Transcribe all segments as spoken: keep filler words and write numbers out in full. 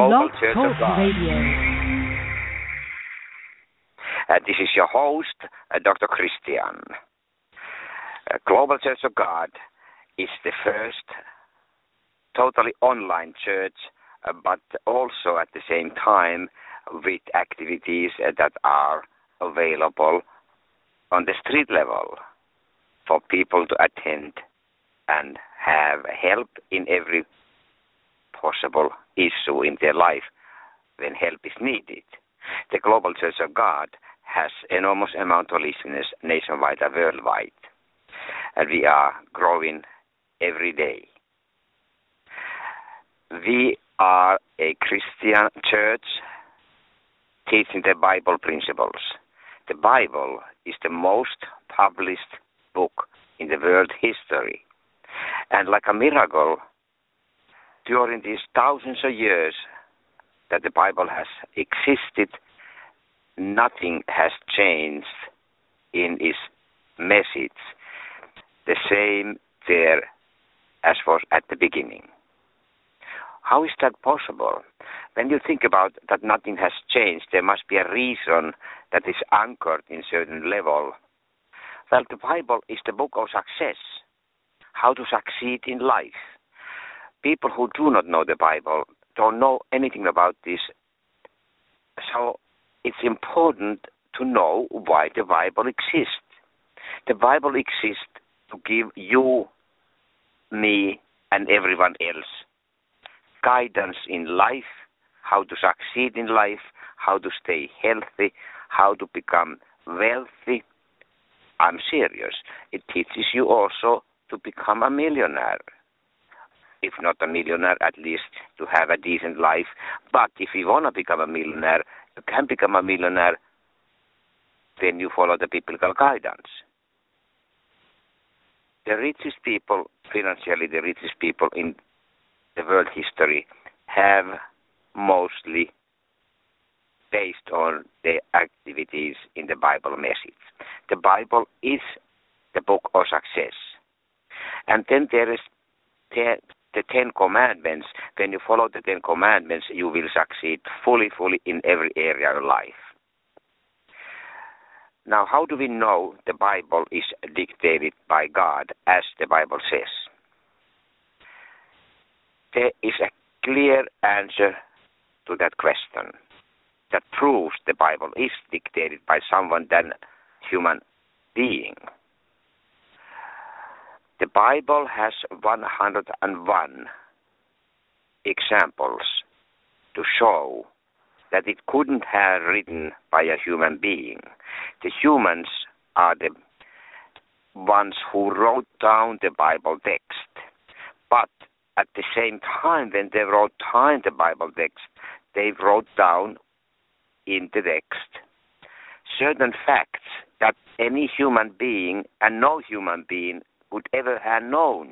Global Blog Church Talk of God. Radio. Uh, this is your host, uh, Doctor Christian. Uh, Global Church of God is the first totally online church, uh, but also at the same time with activities uh, that are available on the street level for people to attend and have help in every possible issue in their life when help is needed. The Global Church of God has enormous amount of listeners nationwide and worldwide, and we are growing every day. We are a Christian church teaching the Bible principles. The Bible is the most published book in the world history, and like a miracle, during these thousands of years that the Bible has existed, nothing has changed in its message. The same there as was at the beginning. How is that possible? When you think about that nothing has changed, there must be a reason that is anchored in certain level. Well, the Bible is the book of success, how to succeed in life. People who do not know the Bible don't know anything about this. So it's important to know why the Bible exists. The Bible exists to give you, me, and everyone else guidance in life, how to succeed in life, how to stay healthy, how to become wealthy. I'm serious. It teaches you also to become a millionaire. If not a millionaire, at least to have a decent life. But if you want to become a millionaire, you can become a millionaire when you follow the biblical guidance. The richest people, financially the richest people in the world history, have mostly based on their activities in the Bible message. The Bible is the book of success. And then there is the The Ten Commandments. When you follow the Ten Commandments, you will succeed fully, fully in every area of life. Now, how do we know the Bible is dictated by God, as the Bible says? There is a clear answer to that question that proves the Bible is dictated by someone than human being. The Bible has one hundred one examples to show that it couldn't have written by a human being. The humans are the ones who wrote down the Bible text. But at the same time, when they wrote down the Bible text, they wrote down in the text certain facts that any human being and no human being would ever have known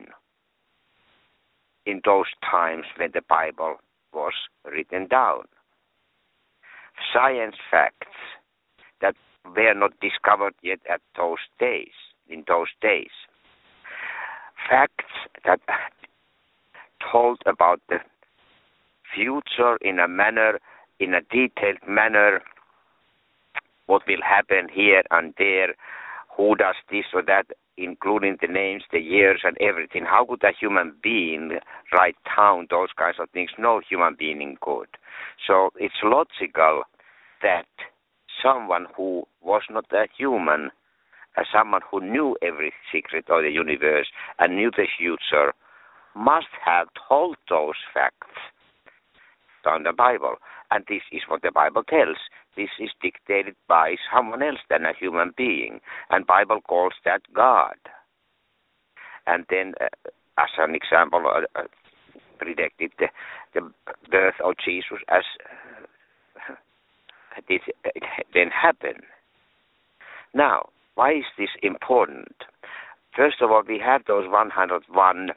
in those times when the Bible was written down. Science facts that were not discovered yet at those days, in those days. Facts that told about the future in a manner, in a detailed manner, what will happen here and there, who does this or that, including the names, the years, and everything. How could a human being write down those kinds of things? No human being could. So it's logical that someone who was not a human, uh, someone who knew every secret of the universe and knew the future, must have told those facts down the Bible. And this is what the Bible tells. This is dictated by someone else than a human being. And Bible calls that God. And then, uh, as an example, uh, uh, predicted the, the birth of Jesus as uh, this uh, then happened. Now, why is this important? First of all, we have those one hundred one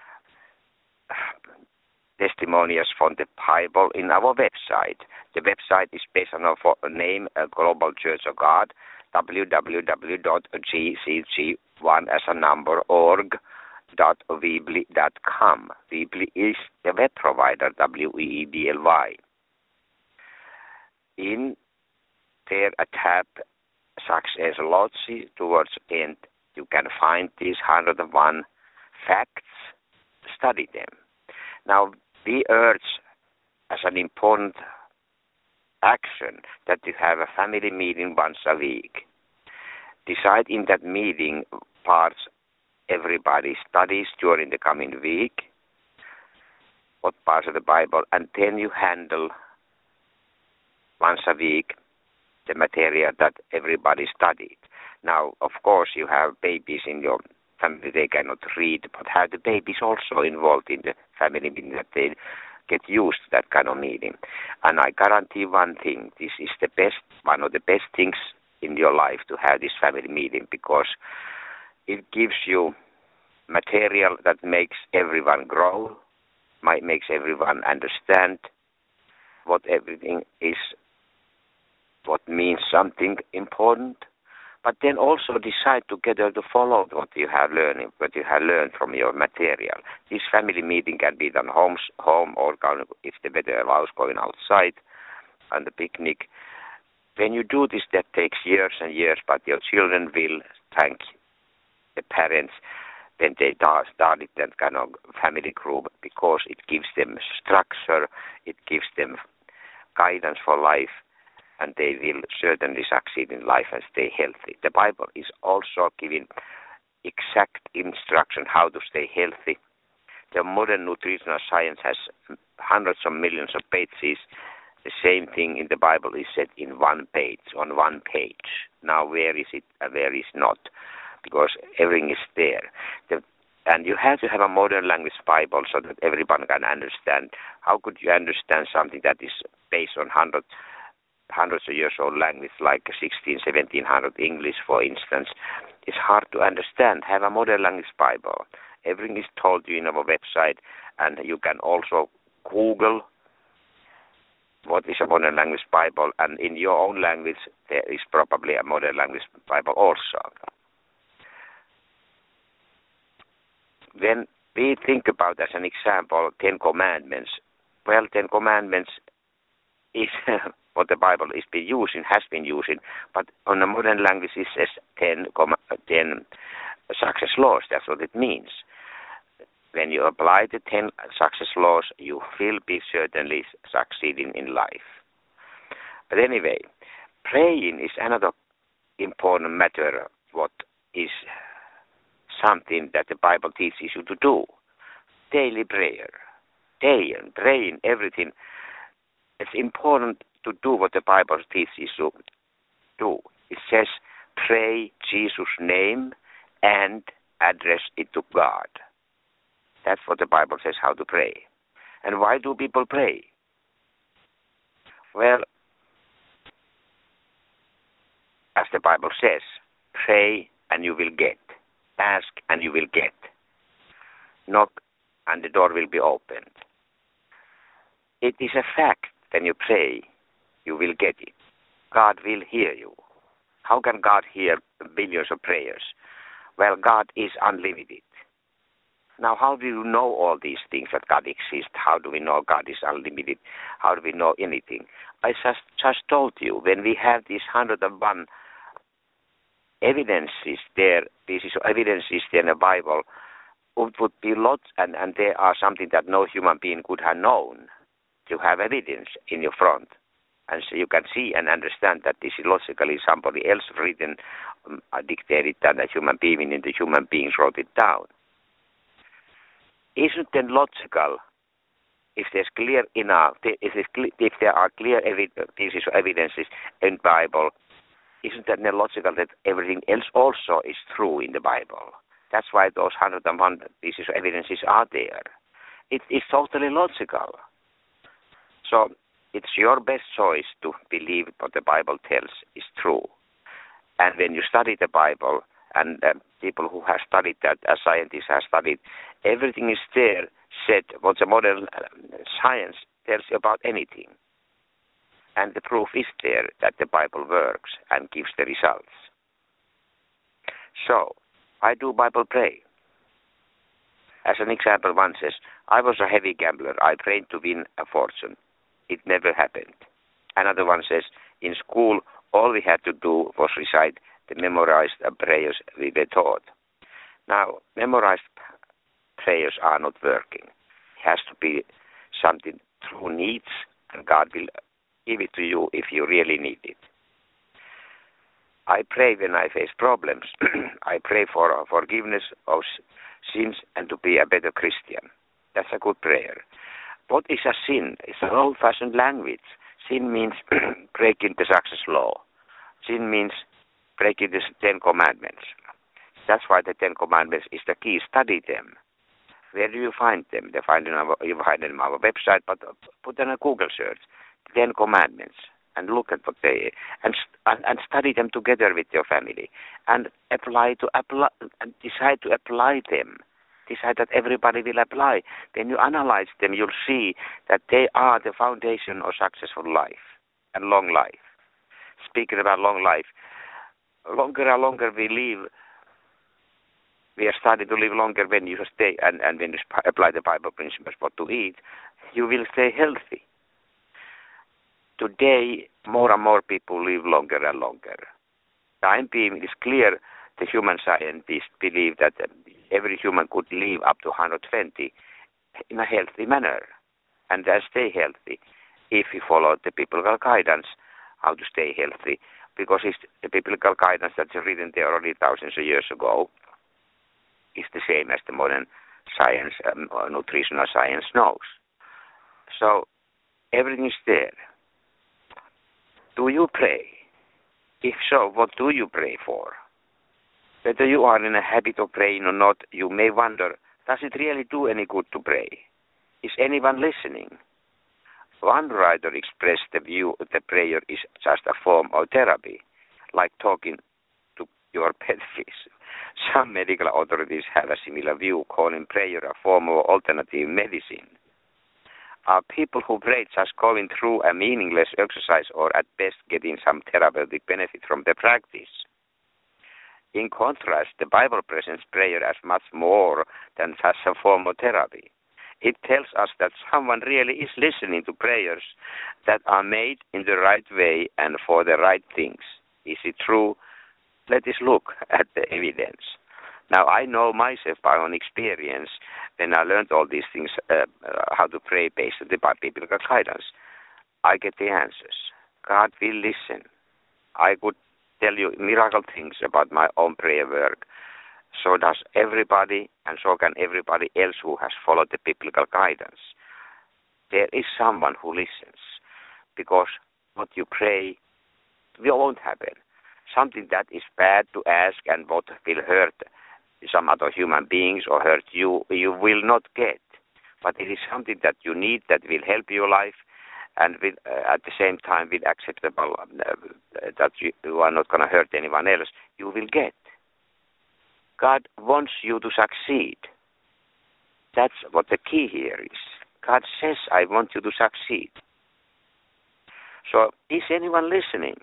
testimonials from the Bible in our website. The website is based on our name, uh, Global Church of God, w w w dot g c g one as a number org weebly dot com. Weebly is the web provider, W E E B L Y. in there a tab, Success Logic, towards the end, you can find these one hundred one facts. Study them. Now, we urge as an important action that you have a family meeting once a week. Decide in that meeting parts everybody studies during the coming week, what parts of the Bible, and then you handle once a week the material that everybody studied. Now, of course, you have babies in your family, they cannot read, but have the babies also involved in the family meeting, that they get used to that kind of meeting. And I guarantee one thing, this is the best, one of the best things in your life to have this family meeting, because it gives you material that makes everyone grow, might makes everyone understand what everything is, what means something important, but then also decide together to follow what you have learned, what you have learned from your material. This family meeting can be done homes, home, or if the weather allows, going outside on the picnic. When you do this, that takes years and years, but your children will thank the parents when they started that kind of family group, because it gives them structure, it gives them guidance for life, and they will certainly succeed in life and stay healthy. The Bible is also giving exact instruction how to stay healthy. The modern nutritional science has hundreds of millions of pages. The same thing in the Bible is said in one page, on one page. Now, where is it and where is not? Because everything is there. The, and you have to have a modern language Bible so that everyone can understand. How could you understand something that is based on hundreds hundreds of years old language like sixteen, seventeen hundred English, for instance? It's hard to understand. Have a modern language Bible. Everything is told you in our website, and you can also Google what is a modern language Bible, and in your own language there is probably a modern language Bible also. When we think about, as an example, Ten Commandments, well, Ten Commandments is what the Bible is been using, has been using, but on the modern language it says ten, ten success laws. That's what it means. When you apply the ten success laws, you will be certainly succeeding in life. But anyway, praying is another important matter, what is something that the Bible teaches you to do. Daily prayer. Day and praying, everything. It's important to do what the Bible teaches you to do. It says, pray Jesus' name and address it to God. That's what the Bible says how to pray. And why do people pray? Well, as the Bible says, pray and you will get. Ask and you will get. Knock and the door will be opened. It is a fact, when you pray, you will get it. God will hear you. How can God hear billions of prayers? Well, God is unlimited. Now, how do you know all these things that God exists? How do we know God is unlimited? How do we know anything? I just, just told you, when we have these one hundred one evidences there, pieces of evidences there in the Bible, it would be lots, and, and there are something that no human being could have known. You have evidence in your front. And so you can see and understand that this is logically somebody else written, um, dictated, and a human being, and the human beings wrote it down. Isn't it logical, if there's clear enough, if, if there are clear evi- pieces of evidences in the Bible, isn't that logical that everything else also is true in the Bible? That's why those one hundred one pieces of evidences are there. It is totally logical. So it's your best choice to believe what the Bible tells is true. And when you study the Bible, and uh, people who have studied that, as scientists have studied, everything is there said what the modern uh, science tells you about anything. And the proof is there that the Bible works and gives the results. So, I do Bible pray. As an example, one says, I was a heavy gambler. I prayed to win a fortune. It never happened. Another one says, in school, all we had to do was recite the memorized prayers we were taught. Now, memorized prayers are not working. It has to be something true needs, and God will give it to you if you really need it. I pray when I face problems. I pray for forgiveness of sins and to be a better Christian. That's a good prayer. What is a sin? It's an old-fashioned language. Sin means breaking the success law. Sin means breaking the Ten Commandments. That's why the Ten Commandments is the key. Study them. Where do you find them? They find them on our, you find them on our website, but put in a Google search, Ten Commandments, and look at what they and and, and study them together with your family, and apply to apply and decide to apply them. Decide that everybody will apply. When you analyze them, you'll see that they are the foundation of successful life and long life. Speaking about long life, longer and longer we live, we are starting to live longer when you stay and, and when you apply the Bible principles what to eat, you will stay healthy. Today, more and more people live longer and longer. Time being, it is clear the human scientists believe that every human could live up to one hundred twenty in a healthy manner and then stay healthy if we follow the biblical guidance how to stay healthy, because it's the biblical guidance that's written there already thousands of years ago is the same as the modern science, um, or nutritional science knows. So everything is there. Do you pray? If so, what do you pray for? Whether you are in a habit of praying or not, you may wonder, does it really do any good to pray? Is anyone listening? One writer expressed the view that prayer is just a form of therapy, like talking to your pet fish. Some medical authorities have a similar view, calling prayer a form of alternative medicine. Are people who pray just going through a meaningless exercise, or at best getting some therapeutic benefit from the practice? In contrast, the Bible presents prayer as much more than just a form of therapy. It tells us that someone really is listening to prayers that are made in the right way and for the right things. Is it true? Let us look at the evidence. Now, I know myself by own experience, when I learned all these things, uh, uh, how to pray based on the biblical guidance, I get the answers. God will listen. I could tell you miracle things about my own prayer work. So does everybody, and so can everybody else who has followed the biblical guidance. There is someone who listens, because what you pray won't happen. Something that is bad to ask and what will hurt some other human beings or hurt you, you will not get. But it is something that you need, that will help your life, and will, uh, at the same time will acceptable, uh, that you, you are not going to hurt anyone else, you will get. God wants you to succeed. That's what the key here is. God says, I want you to succeed. So, is anyone listening?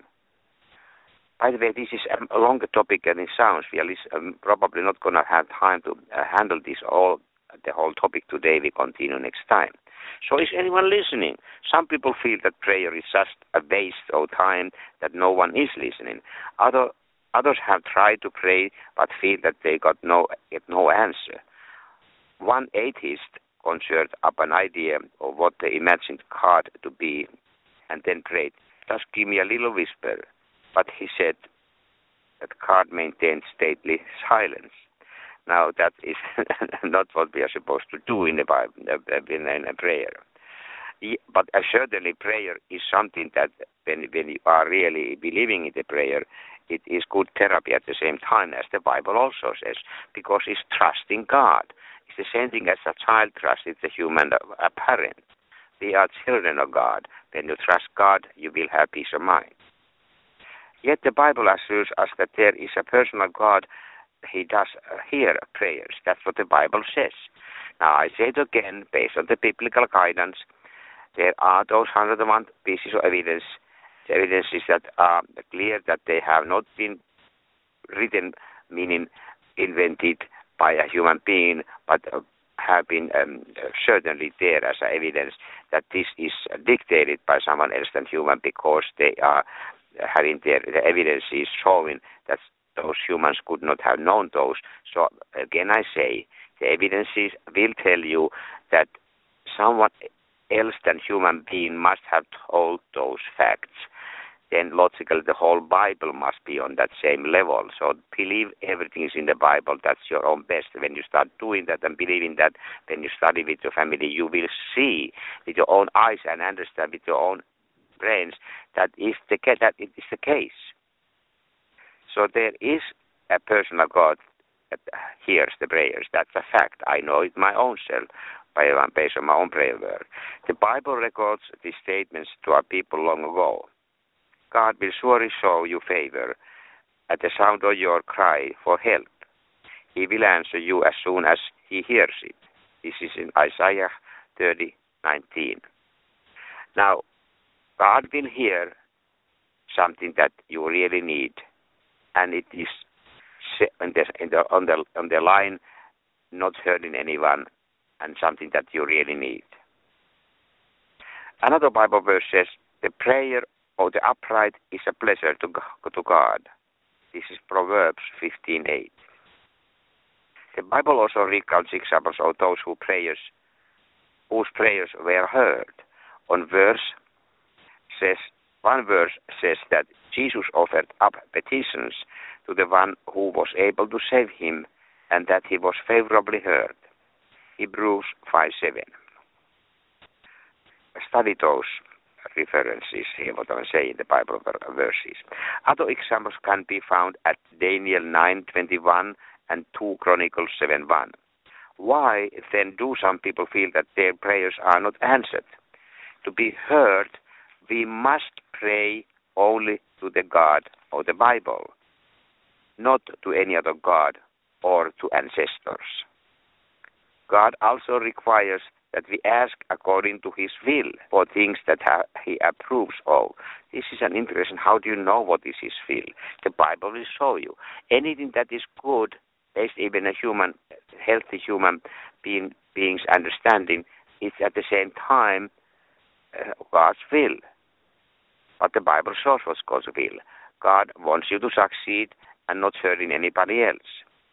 By the way, this is a longer topic than it sounds. We are um, probably not going to have time to uh, handle this all, the whole topic today. We continue next time. So is anyone listening? Some people feel that prayer is just a waste of time, that no one is listening. Other, others have tried to pray but feel that they got no, get no answer. One atheist conjured up an idea of what they imagined God to be and then prayed, just give me a little whisper. But he said that God maintained stately silence. Now that is not what we are supposed to do in the Bible, in a prayer. But certainly prayer is something that when, when you are really believing in the prayer, it is good therapy at the same time, as the Bible also says, because it's trusting God. It's the same thing as a child trusts the human a parent. We are children of God. When you trust God, you will have peace of mind. Yet the Bible assures us that there is a personal God. He does hear prayers. That's what the Bible says. Now, I say it again, based on the biblical guidance, there are those one hundred one pieces of evidence. The evidence is that are clear that they have not been written, meaning invented by a human being, but uh, have been um, certainly there as evidence that this is dictated by someone else than human, because they are having their the evidence is showing that those humans could not have known those. So again, I say the evidences will tell you that someone else than human being must have told those facts. Then logically the whole Bible must be on that same level. So believe everything is in the Bible. That's your own best. When you start doing that and believing that, when you study with your family, you will see with your own eyes and understand with your own brains that is the that it is the case. So there is a personal God that hears the prayers. That's a fact. I know it my own self by based on my own prayer work. The Bible records these statements to our people long ago. God will surely show you favor at the sound of your cry for help. He will answer you as soon as he hears it. This is in Isaiah thirty nineteen. Now, God will hear something that you really need, and it is in the, in the, on the on the line, not hurting anyone, and something that you really need. Another Bible verse says, "The prayer of the upright is a pleasure to to God." This is Proverbs fifteen eight. The Bible also recounts examples of those who prayers, whose prayers were heard. On verse says one verse says that Jesus offered up petitions to the one who was able to save him, and that he was favorably heard. Hebrews five seven. Study those references here, what I say in the Bible verses. Other examples can be found at Daniel nine twenty-one and two Chronicles seven one. Why then do some people feel that their prayers are not answered? To be heard, we must pray only to the God of the Bible, not to any other God or to ancestors. God also requires that we ask according to his will for things that ha- he approves of. This is an interesting, how do you know what is his will? The Bible will show you. Anything that is good, based even a human, healthy human being, being's understanding, is at the same time uh, God's will. But the Bible shows what's God's will. God wants you to succeed and not hurting anybody else.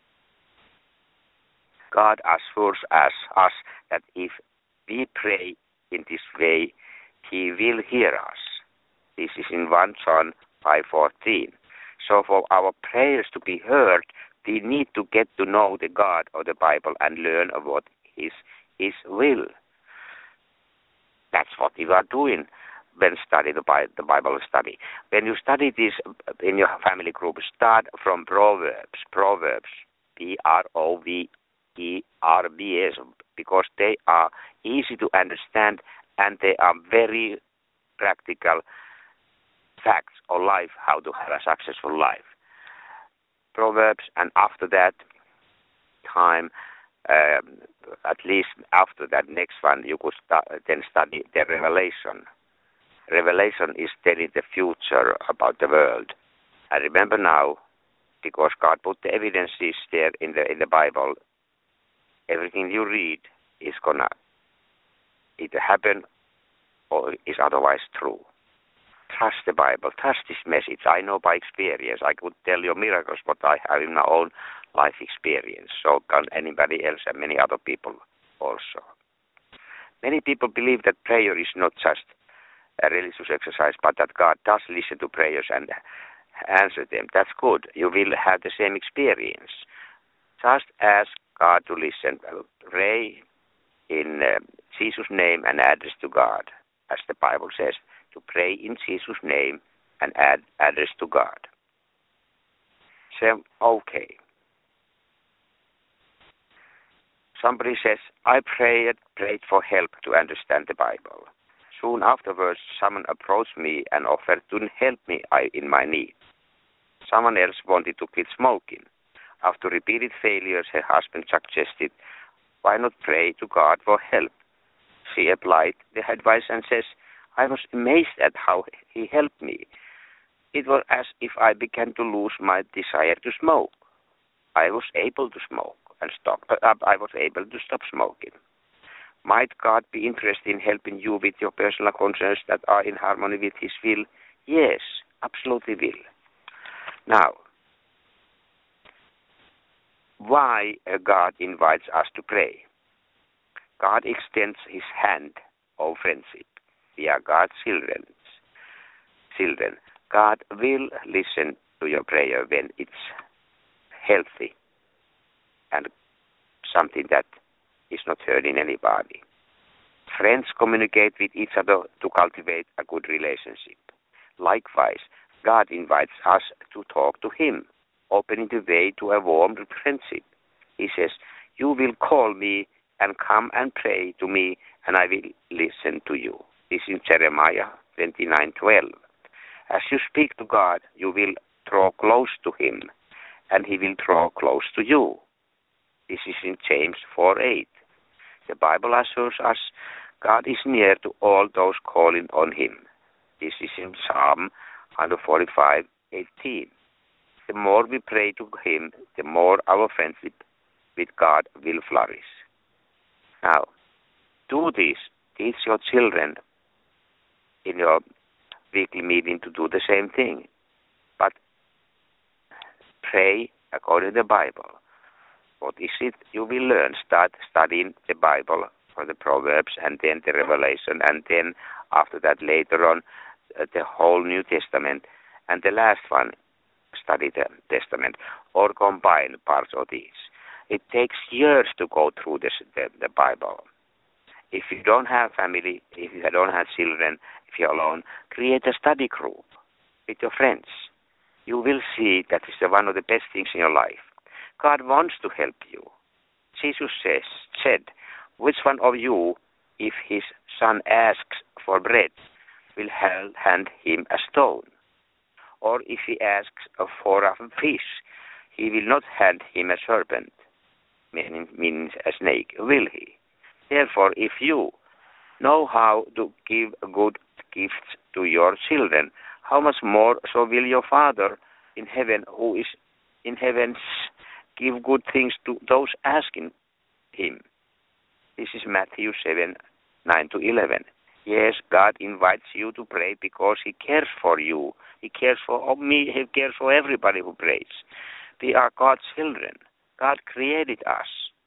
God assures us, us that if we pray in this way, he will hear us. This is in First John five fourteen. So for our prayers to be heard, we need to get to know the God of the Bible and learn what is his will. That's what we are doing when study the Bible, the Bible study. When you study this in your family group, start from Proverbs. Proverbs, P R O V E R B S, because they are easy to understand and they are very practical facts of life, how to have a successful life. Proverbs, and after that time, um, at least after that next one, you could start, then study the Revelation. Revelation is telling the future about the world. I remember now, because God put the evidences there in the in the Bible, everything you read is gonna either happen or is otherwise true. Trust the Bible. Trust this message. I know by experience. I could tell you miracles, but I have in my own life experience. So can anybody else and many other people also. Many people believe that prayer is not just a religious exercise, but that God does listen to prayers and answer them. That's good. You will have the same experience. Just ask God to listen. Pray in uh, Jesus' name and address to God, as the Bible says, to pray in Jesus' name and add address to God. So, okay. Somebody says, I prayed, prayed for help to understand the Bible. Soon afterwards, someone approached me and offered to help me in my need. Someone else wanted to quit smoking. After repeated failures, her husband suggested, why not pray to God for help? She applied the advice and says, I was amazed at how he helped me. It was as if I began to lose my desire to smoke. I was able to smoke, and stop. Uh, I was able to stop smoking. Might God be interested in helping you with your personal concerns that are in harmony with His will? Yes, absolutely will. Now, why God invites us to pray? God extends His hand of friendship. We are God's children. Children, God will listen to your prayer when it's healthy and something that is not hurting anybody. Friends communicate with each other to cultivate a good relationship. Likewise, God invites us to talk to Him, opening the way to a warm friendship. He says, "You will call me and come and pray to me, and I will listen to you." This is in Jeremiah twenty-nine twelve. As you speak to God, you will draw close to Him, and He will draw close to you. This is in James four eight. The Bible assures us God is near to all those calling on Him. This is in Psalm one forty-five eighteen. The more we pray to Him, the more our friendship with God will flourish. Now, do this. Teach your children in your weekly meeting to do the same thing. But pray according to the Bible. What is it you will learn? Start studying the Bible for the Proverbs and then the Revelation, and then after that later on uh, the whole New Testament, and the last one, study the Testament, or combine parts of these. It takes years to go through this, the, the Bible. If you don't have family, if you don't have children, if you're alone, create a study group with your friends. You will see that is one of the best things in your life. God wants to help you. Jesus says, said, "Which one of you, if his son asks for bread, will hand him a stone? Or if he asks for a fish, he will not hand him a serpent," meaning, means a snake, will he? Therefore, if you know how to give good gifts to your children, how much more so will your Father in heaven, who is in heavens, give good things to those asking him. This is Matthew seven, nine to eleven. Yes, God invites you to pray because He cares for you. He cares for me. He cares for everybody who prays. We are God's children. God created us.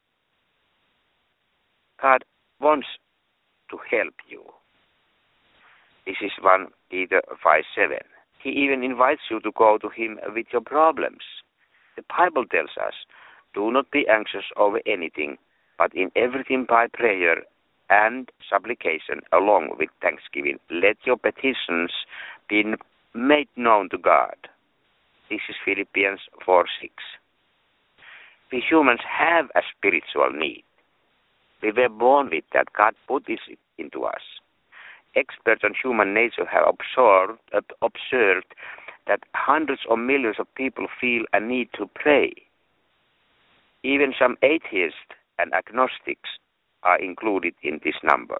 God wants to help you. This is First Peter five seven. He even invites you to go to Him with your problems. The Bible tells us, "Do not be anxious over anything, but in everything by prayer and supplication, along with thanksgiving, let your petitions be made known to God." This is Philippians four six. We humans have a spiritual need. We were born with that. God put this into us. Experts on human nature have observed, uh, observed that hundreds of millions of people feel a need to pray. Even some atheists and agnostics are included in this number.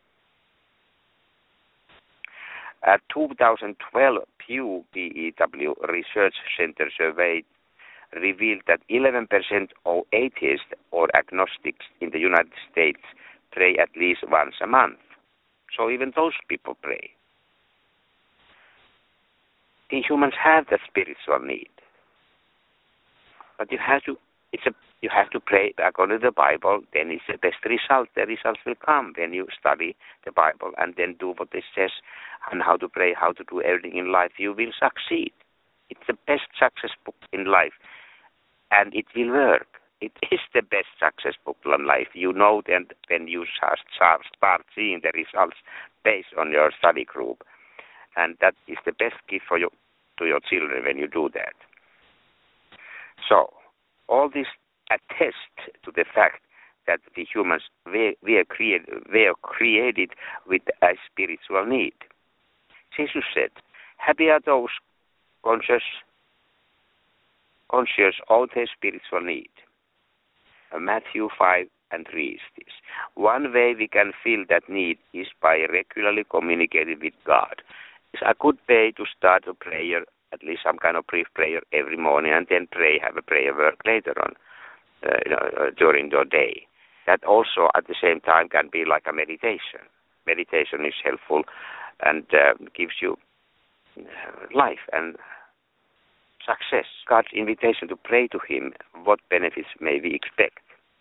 A two thousand twelve Pew B E W Research Center survey revealed that eleven percent of atheists or agnostics in the United States pray at least once a month. So even those people pray. The humans have that spiritual need. But you have to it's a you have to pray according to the Bible, then it's the best result. The results will come when you study the Bible and then do what it says and how to pray, how to do everything in life. You will succeed. It's the best success book in life. And it will work. It is the best success book in life. You know then when you start seeing the results based on your study group. And that is the best gift for you, to your children when you do that. So, all this attest to the fact that the humans were, were, created, were created with a spiritual need. Jesus said, "Happy are those conscious, conscious of their spiritual need." Matthew five and three is this. One way we can feel that need is by regularly communicating with God. It's a good way to start a prayer, at least some kind of brief prayer every morning, and then pray, have a prayer work later on. uh, you know, during your day. That also at the same time can be like a meditation. Meditation is helpful and uh, gives you life and success. God's invitation to pray to Him, what benefits may we expect?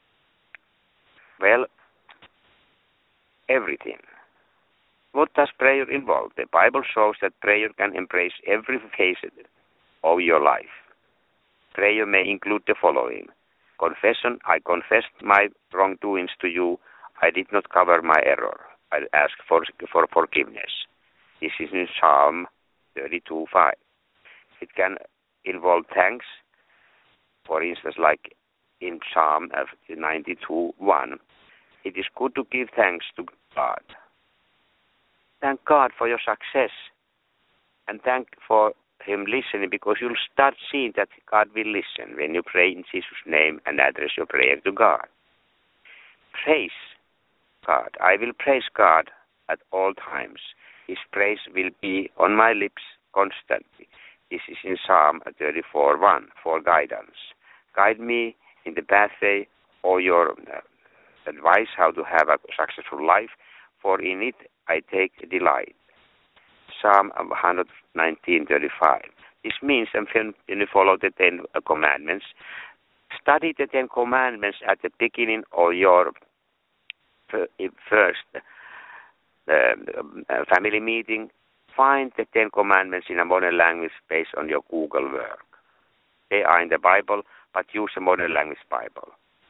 Well, everything. What does prayer involve? The Bible shows that prayer can embrace every facet of your life. Prayer may include the following. Confession, I confessed my wrongdoings to you. I did not cover my error. I ask for, for forgiveness. This is in Psalm thirty-two five. It can involve thanks. For instance, like in Psalm ninety-two one. It is good to give thanks to God. Thank God for your success and thank for Him listening, because you'll start seeing that God will listen when you pray in Jesus' name and address your prayer to God. Praise God. I will praise God at all times. His praise will be on my lips constantly. This is in Psalm thirty-four one for guidance. Guide me in the pathway or your uh, advice how to have a successful life, for in it I take delight. Psalm one nineteen thirty-five. This means when you follow the Ten Commandments, study the Ten Commandments at the beginning of your first uh, family meeting. Find the Ten Commandments in a modern language based on your Google work. They are in the Bible, but use a modern language Bible.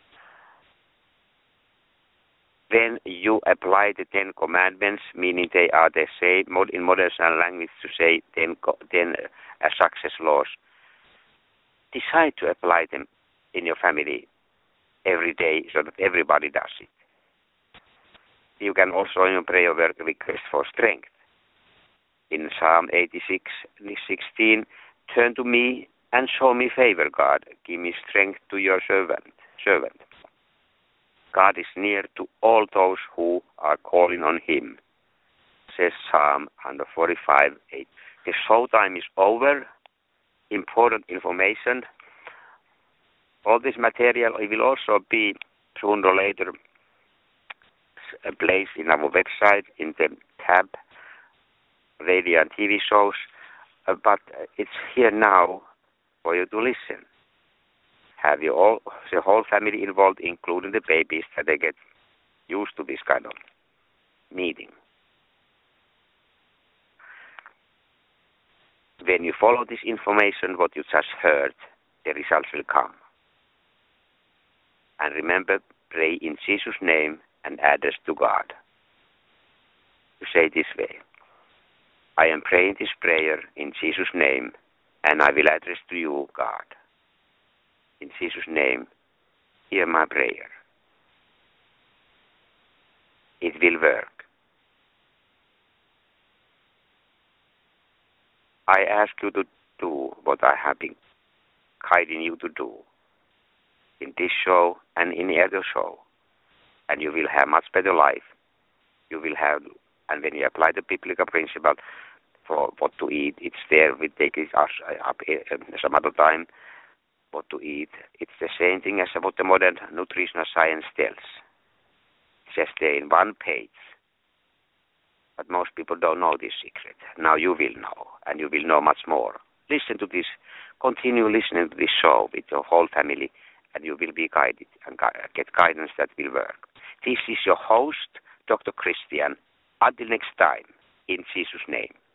When you apply the Ten Commandments, meaning they are the same in modern language to say ten, ten uh, success laws, decide to apply them in your family every day so that everybody does it. You can also in your prayer work request for strength. In Psalm eighty-six sixteen, turn to me and show me favor, God. Give me strength to your servant. servant. God is near to all those who are calling on Him, says Psalm one forty-five eight. The show time is over. Important information. All this material it will also be sooner or later placed in our website in the tab radio and T V shows, uh, but it's here now for you to listen. Have you all, the whole family involved, including the babies, that they get used to this kind of meeting. When you follow this information, what you just heard, the results will come. And remember, pray in Jesus' name and address to God. You say this way. I am praying this prayer in Jesus' name, and I will address to you, God. In Jesus' name, hear my prayer. It will work. I ask you to do what I have been guiding you to do in this show and in the other show, and you will have much better life. You will have, and when you apply the biblical principle for what to eat, it's there. We take it up some other time. What to eat. It's the same thing as what the modern nutritional science tells. It's just there in one page. But most people don't know this secret. Now you will know, and you will know much more. Listen to this. Continue listening to this show with your whole family, and you will be guided and get guidance that will work. This is your host, Doctor Christian. Until next time, in Jesus' name.